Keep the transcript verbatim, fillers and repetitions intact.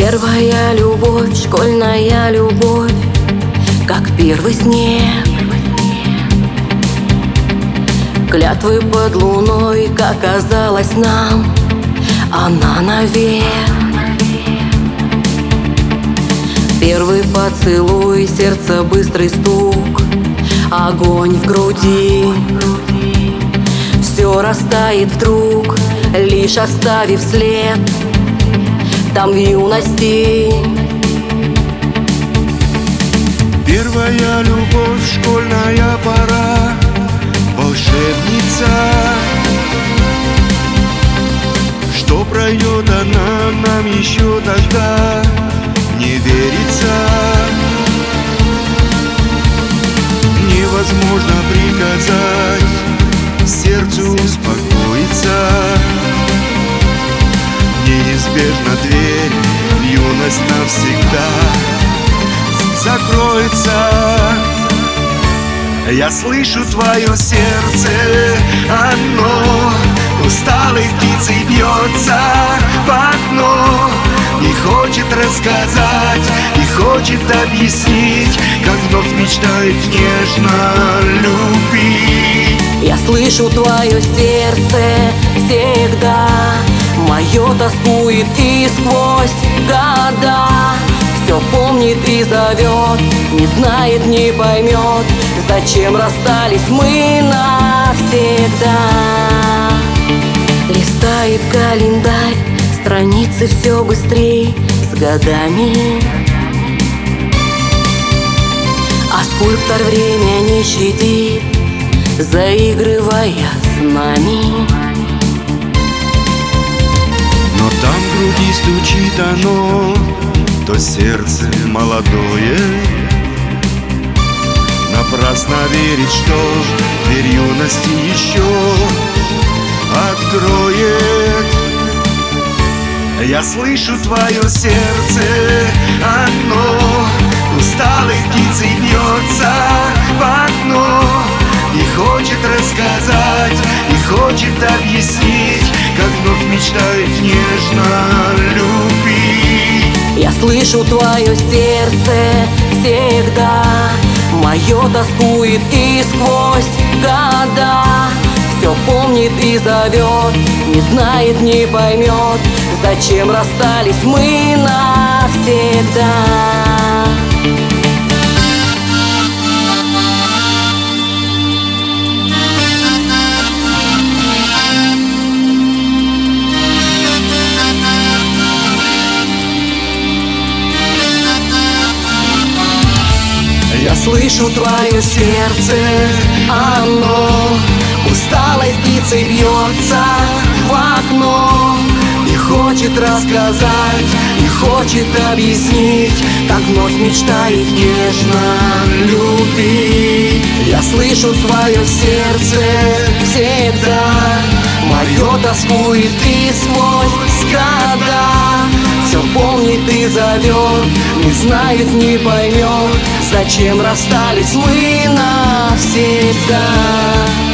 Первая любовь, школьная любовь, как первый снег. Клятвы под луной, как казалось нам, она навек. Первый поцелуй, сердце быстрый стук, огонь в груди. Все растает вдруг, лишь оставив след там в юности. Первая любовь, школьная пора, волшебница. Что пройдет она, нам еще тогда не верится. Невозможно приказать сердцу успокоиться. Неизбежно дверь в юность навсегда закроется. Я слышу твое сердце, оно усталой птицей бьется в окно. И хочет рассказать, и хочет объяснить, как вновь мечтает нежно любить. Я слышу твое сердце всегда, мое тоскует и сквозь года. Все помнит и зовет, не знает, не поймет, зачем расстались мы навсегда. Листает календарь, страницы все быстрей с годами, а скульптор время не щадит, заигрывая с нами. Но там в груди стучит оно, то сердце молодое. Напрасно верить, что дверь юности еще откроет. Я слышу твое сердце, оно усталой птицей бьется в окно. И хочет рассказать, и хочет объяснить, как вновь мечтает нежно любить. Я слышу твое сердце всегда, мое тоскует и сквозь года. Все помнит и зовет, не знает, не поймет, зачем расстались мы навсегда. Я слышу твое сердце, оно усталой птицей бьется в окно. И хочет рассказать, и хочет объяснить, как вновь мечтает нежно любить. Я слышу твое сердце всегда, мое тоскует и сквозь года. Все помнит и зовет, не знает, не поймет, зачем расстались мы навсегда.